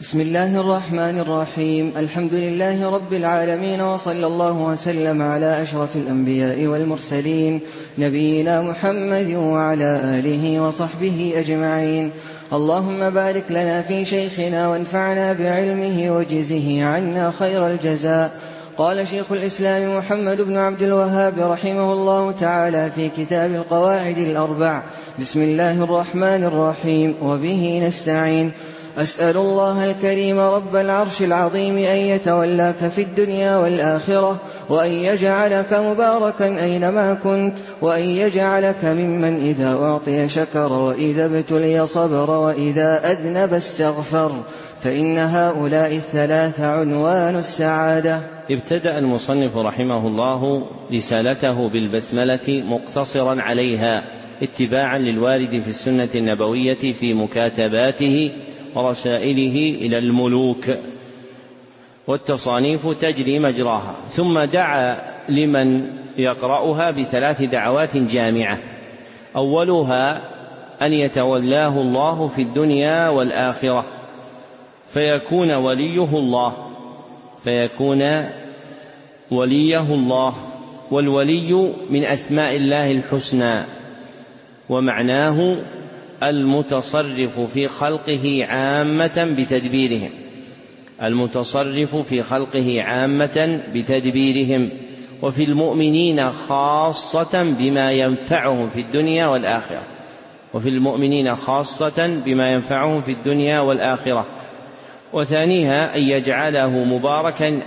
بسم الله الرحمن الرحيم. الحمد لله رب العالمين، وصلى الله وسلم على أشرف الأنبياء والمرسلين نبينا محمد وعلى آله وصحبه أجمعين. اللهم بارك لنا في شيخنا وانفعنا بعلمه وجزه عنا خير الجزاء. قال شيخ الإسلام محمد بن عبد الوهاب رحمه الله تعالى في كتاب القواعد الأربع: بسم الله الرحمن الرحيم، وبه نستعين. أسأل الله الكريم رب العرش العظيم أن يتولاك في الدنيا والآخرة، وأن يجعلك مباركا أينما كنت، وأن يجعلك ممن إذا أعطي شكر، وإذا ابتلي صبر، وإذا أذنب استغفر، فإن هؤلاء الثلاث عنوان السعادة. ابتدأ المصنف رحمه الله رسالته بالبسملة مقتصرا عليها اتباعا للوارد في السنة النبوية في مكاتباته ورسائله إلى الملوك، والتصانيف تجري مجراها. ثم دعا لمن يقرأها بثلاث دعوات جامعة: أولها أن يتولاه الله في الدنيا والآخرة فيكون وليه الله، والولي من أسماء الله الحسنى، ومعناه المتصرف في خلقه عامة بتدبيرهم، وفي المؤمنين خاصة بما ينفعهم في الدنيا والآخرة. وثانيها أن يجعله مباركا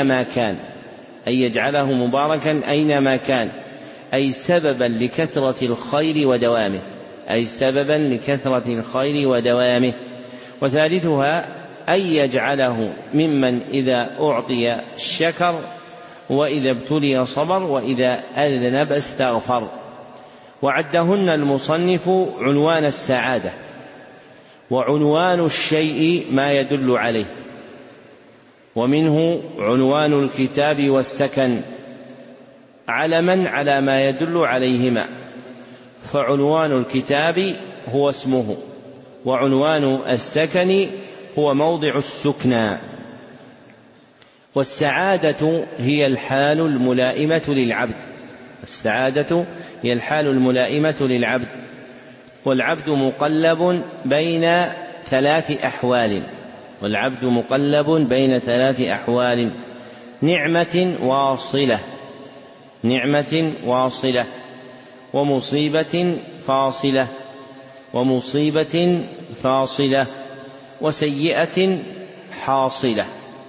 أينما كان، أي سببا لكثرة الخير ودوامه. وثالثها أن يجعله ممن إذا أعطي شكر، وإذا ابتلي صبر، وإذا أذنب استغفر. وعدهن المصنف عنوان السعادة، وعنوان الشيء ما يدل عليه، ومنه عنوان الكتاب والسكن علما على ما يدل عليهما، فعنوان الكتاب هو اسمه، وعنوان السكن هو موضع السكنى. والسعادة هي الحال الملائمة للعبد، والعبد مقلب بين ثلاث أحوال: نعمة واصلة، ومصيبة فاصلة، وسيئة حاصلة.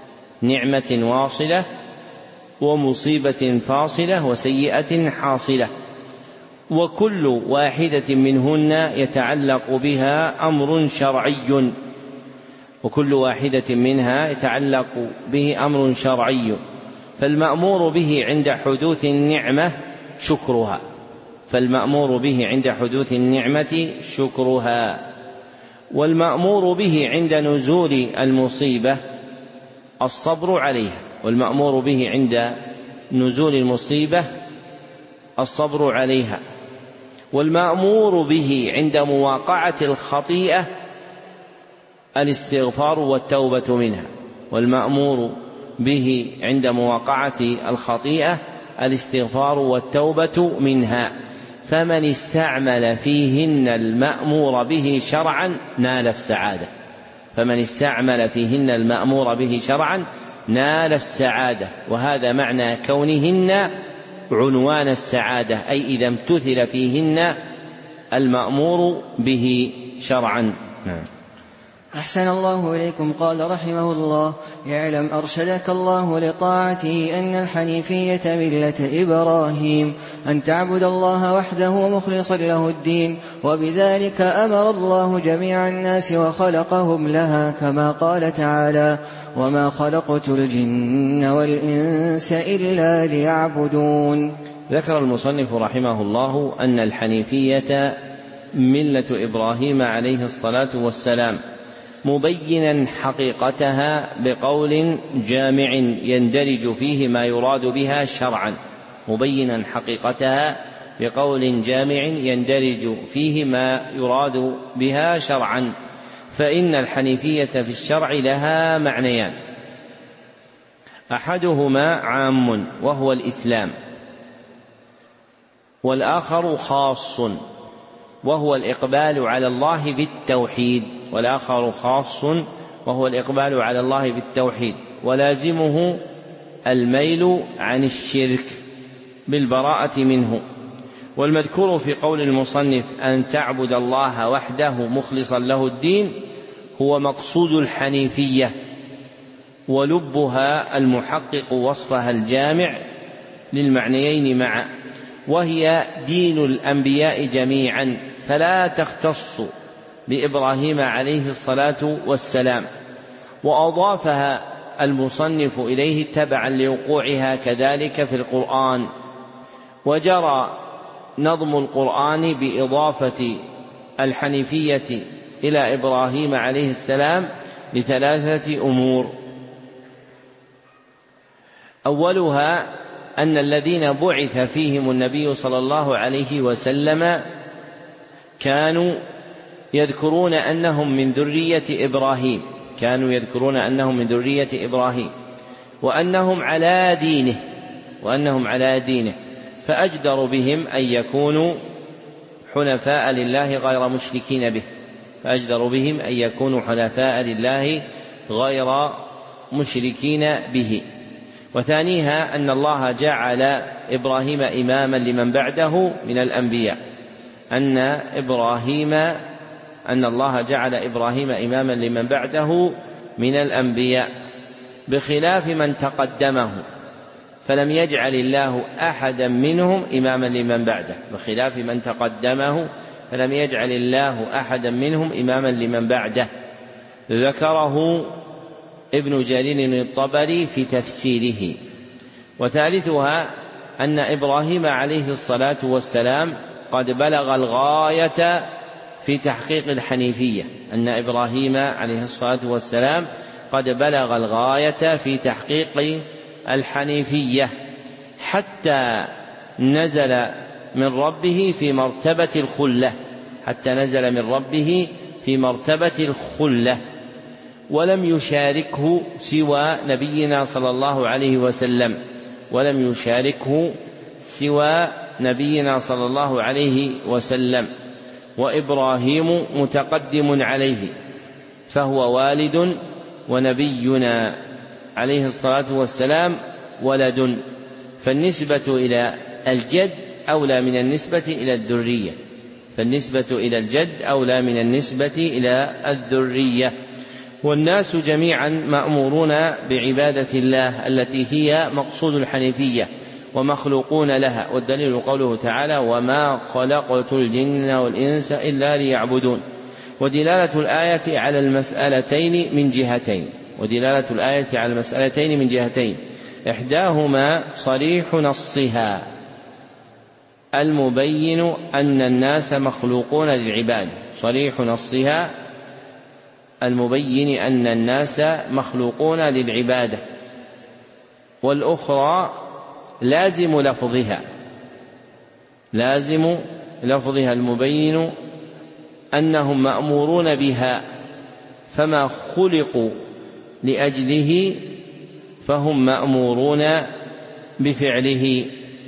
وكل واحدة منهن يتعلق بها أمر شرعي، فالمأمور به عند حدوث النعمة شكرها، والمأمور به عند نزول المصيبة الصبر عليها، والمأمور به عند مواقعة الخطيئة الاستغفار والتوبة منها. فمن استعمل فيهن المأمور به شرعا نال السعادة، وهذا معنى كونهن عنوان السعادة، أي إذا امتثل فيهن المأمور به شرعا. أحسن الله إليكم. قال رحمه الله: اعلم أرشدك الله لطاعته أن الحنيفية ملة إبراهيم، أن تعبد الله وحده مخلصا له الدين، وبذلك أمر الله جميع الناس وخلقهم لها، كما قال تعالى: وما خلقت الجن والإنس إلا ليعبدون. ذكر المصنف رحمه الله أن الحنيفية ملة إبراهيم عليه الصلاة والسلام، مبينا حقيقتها بقول جامع يندرج فيه ما يراد بها شرعا، فإن الحنيفية في الشرع لها معنيان: أحدهما عام وهو الإسلام، والآخر خاص وهو الإقبال على الله بالتوحيد، ولازمه الميل عن الشرك بالبراءة منه. والمذكور في قول المصنف أن تعبد الله وحده مخلصا له الدين هو مقصود الحنيفية، ولبها المحقق وصفها الجامع للمعنيين معا، وهي دين الأنبياء جميعا، فلا تختص بإبراهيم عليه الصلاة والسلام. وأضافها المصنف إليه تبعا لوقوعها كذلك في القرآن. وجرى نظم القرآن بإضافة الحنيفية إلى إبراهيم عليه السلام لثلاثة أمور: أولها أن الذين بعث فيهم النبي صلى الله عليه وسلم كانوا يذكرون أنهم من ذرية إبراهيم، وأنهم على دينه، فأجدر بهم أن يكونوا حنفاء لله غير مشركين به. وثانيها أن الله جعل إبراهيم إماما لمن بعده من الأنبياء، بخلاف من تقدمه فلم يجعل الله أحدا منهم إماما لمن بعده. ذكره ابن جرير الطبري في تفسيره. وثالثها أن إبراهيم عليه الصلاة والسلام قد بلغ الغاية في تحقيق الحنيفية حتى نزل من ربه في مرتبة الخلة، ولم يشاركه سوى نبينا صلى الله عليه وسلم، وإبراهيم متقدم عليه فهو والد، ونبينا عليه الصلاة والسلام ولد، فالنسبة إلى الجد أولى من النسبة إلى الذرية. والناس جميعا مأمورون بعبادة الله التي هي مقصود الحنيفية ومخلوقون لها، والدليل قوله تعالى: وما خلقت الجن والإنس إلا ليعبدون. ودلالة الآية على المسألتين من جهتين: إحداهما صريح نصها المبين أن الناس مخلوقون للعبادة، والأخرى لازم لفظها المبين أنهم مأمورون بها، فما خلقوا لأجله فهم مأمورون بفعله.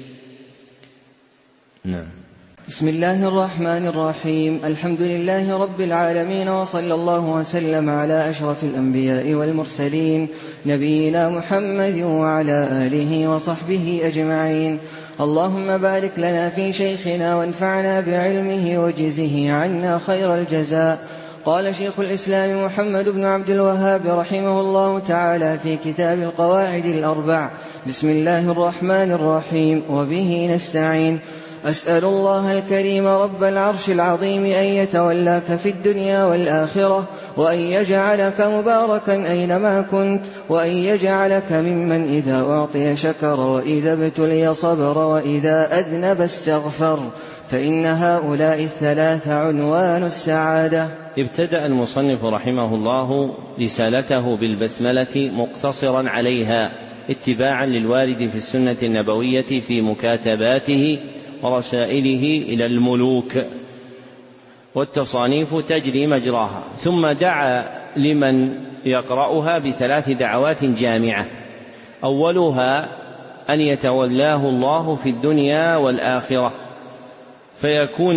نعم. بسم الله الرحمن الرحيم. الحمد لله رب العالمين، وصلى الله وسلم على أشرف الأنبياء والمرسلين نبينا محمد وعلى آله وصحبه أجمعين. اللهم بارك لنا في شيخنا وانفعنا بعلمه وجزه عنا خير الجزاء. قال شيخ الإسلام محمد بن عبد الوهاب رحمه الله تعالى في كتاب القواعد الأربع: بسم الله الرحمن الرحيم، وبه نستعين. أسأل الله الكريم رب العرش العظيم أن يتولاك في الدنيا والآخرة، وأن يجعلك مباركا أينما كنت، وأن يجعلك ممن إذا أعطي شكر، وإذا ابتلي صبر، وإذا أذنب استغفر، فإن هؤلاء الثلاثة عنوان السعادة. ابتدأ المصنف رحمه الله رسالته بالبسملة مقتصرا عليها اتباعا للوارد في السنة النبوية في مكاتباته ورسائله إلى الملوك، والتصانيف تجري مجراها. ثم دعا لمن يقرأها ب3 دعوات جامعة، أولها أن يتولاه الله في الدنيا والآخرة فيكون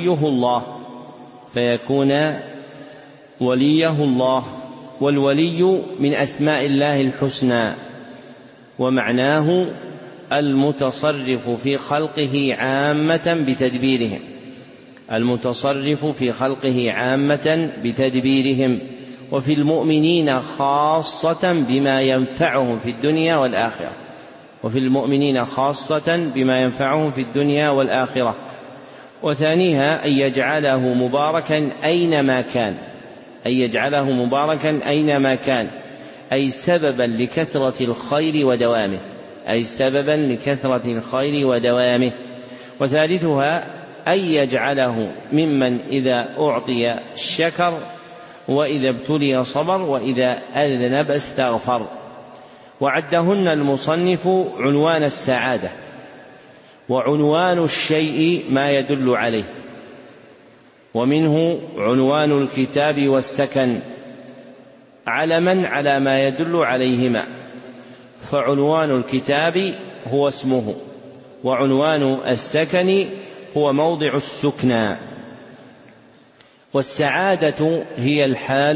وليه الله، والولي من أسماء الله الحسنى، ومعناه المتصرف في خلقه عامة بتدبيرهم، وفي المؤمنين خاصة بما ينفعهم في الدنيا والآخرة. وثانيها أن يجعله مباركا أينما كان، أي سببا لكثرة الخير ودوامه. وثالثها أن يجعله ممن إذا أعطي شكر، وإذا ابتلي صبر، وإذا أذنب استغفر. وعدهن المصنف عنوان السعادة، وعنوان الشيء ما يدل عليه، ومنه عنوان الكتاب والسكن علما على ما يدل عليهما، فعنوان الكتاب هو اسمه، وعنوان السكن هو موضع السكنى. والسعادة هي الحال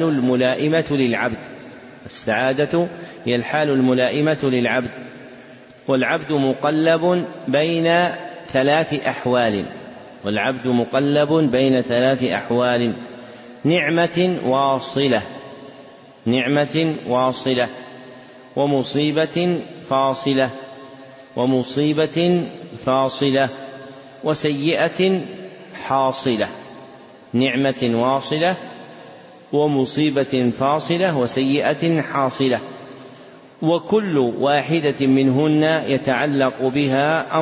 الملائمة للعبد، والعبد مقلب بين 3 أحوال: نعمة واصلة، ومصيبة فاصلة، وسيئة حاصلة. وكل واحدة منهن يتعلق بها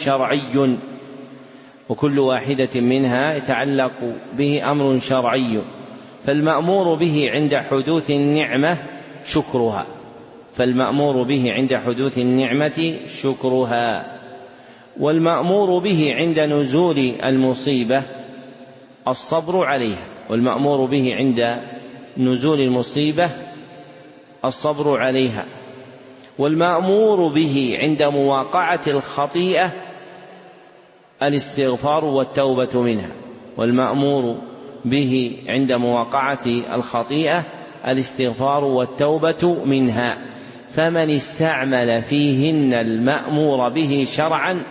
أمر شرعي، فالمأمور به عند حدوث النعمة شكرها، والمأمور به عند نزول المصيبة الصبر عليها، والمأمور به عند مواقعة الخطيئة الاستغفار والتوبة منها. فمن استعمل فيهن المأمور به شرعا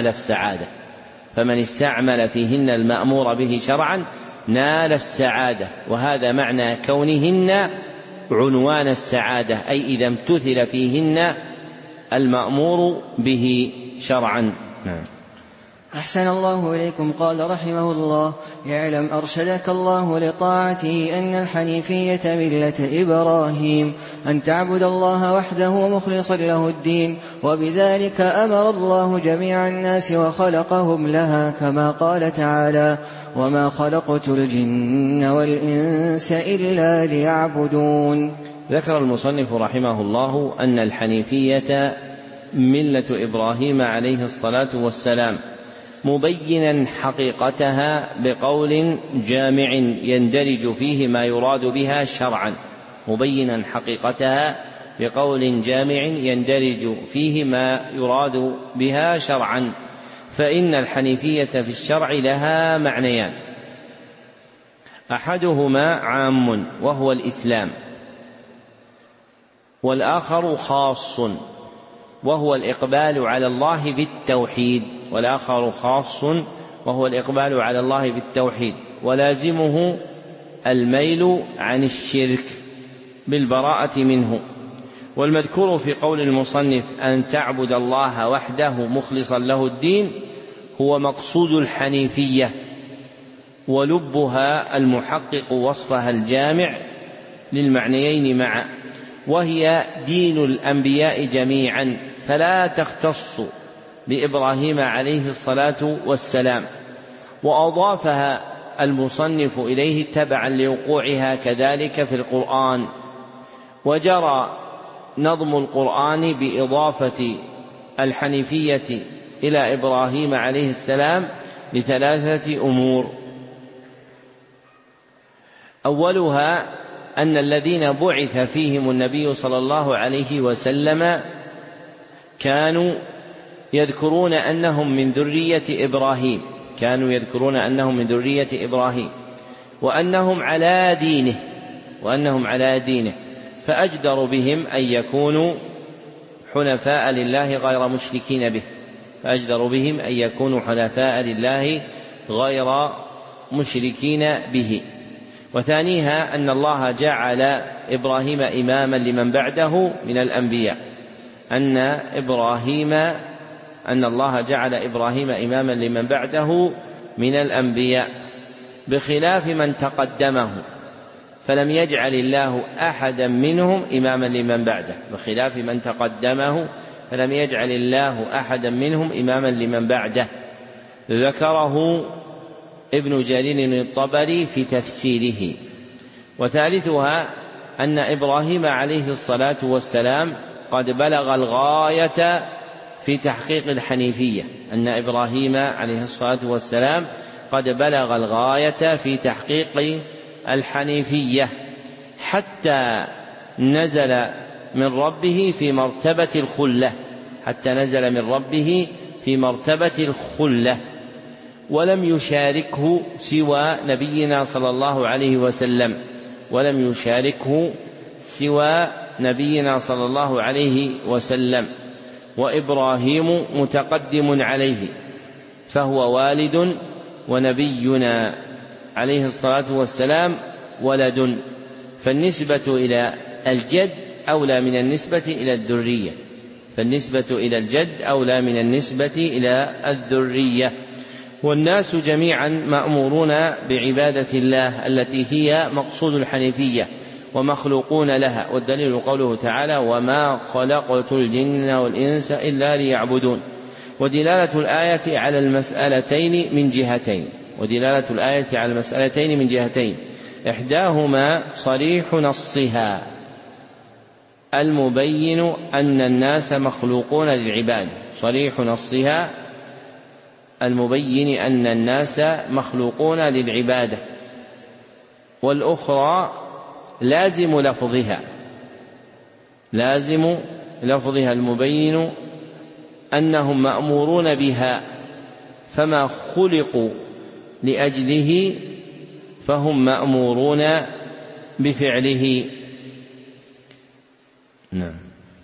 نال السعادة، وهذا معنى كونهن عنوان السعادة، أي إذا امتثل فيهن المأمور به شرعا. أحسن الله إليكم. قال رحمه الله: اعلم أرشدك الله لطاعته أن الحنيفية ملة إبراهيم، أن تعبد الله وحده مخلصا له الدين، وبذلك أمر الله جميع الناس وخلقهم لها، كما قال تعالى: وما خلقت الجن والإنس إلا ليعبدون. ذكر المصنف رحمه الله أن الحنيفية ملة إبراهيم عليه الصلاة والسلام، مبينا حقيقتها بقول جامع يندرج فيه ما يراد بها شرعا، فإن الحنيفية في الشرع لها معنيان: أحدهما عام وهو الإسلام، والآخر خاص وهو الإقبال على الله بالتوحيد، ولازمه الميل عن الشرك بالبراءة منه. والمذكور في قول المصنف أن تعبد الله وحده مخلصا له الدين هو مقصود الحنيفية، ولبها المحقق وصفها الجامع للمعنيين معا، وهي دين الأنبياء جميعا، فلا تختص بإبراهيم عليه الصلاة والسلام، وأضافها المصنف إليه تبعا لوقوعها كذلك في القرآن. وجرى نظم القرآن بإضافة الحنيفية إلى إبراهيم عليه السلام ل3 أمور: أولها أن الذين بعث فيهم النبي صلى الله عليه وسلم كانوا يذكرون أنهم من ذرية إبراهيم وأنهم على دينه فأجدر بهم أن يكونوا حنفاء لله غير مشركين به. وثانيها أن الله جعل إبراهيم إماما لمن بعده من الأنبياء بخلاف من تقدمه فلم يجعل الله أحدا منهم إماما لمن بعده. ذكره ابن جرير الطبري في تفسيره. وثالثها أن إبراهيم عليه الصلاة والسلام قد بلغ الغاية في تحقيق الحنيفية حتى نزل من ربه في مرتبة الخلة ولم يشاركه سوى نبينا صلى الله عليه وسلم وإبراهيم متقدم عليه فهو والد ونبينا عليه الصلاة والسلام ولد، فالنسبة إلى الجد أولى من النسبة إلى الذرية. والناس جميعا مأمورون بعبادة الله التي هي مقصود الحنيفية ومخلوقون لها، والدليل قوله تعالى: وما خلقت الجن والإنس إلا ليعبدون. ودلالة الآية على المسألتين من جهتين، إحداهما صريح نصها المبين أن الناس مخلوقون للعبادة، والأخرى لازم لفظها المبين أنهم مأمورون بها، فما خلقوا لأجله فهم مأمورون بفعله. نعم.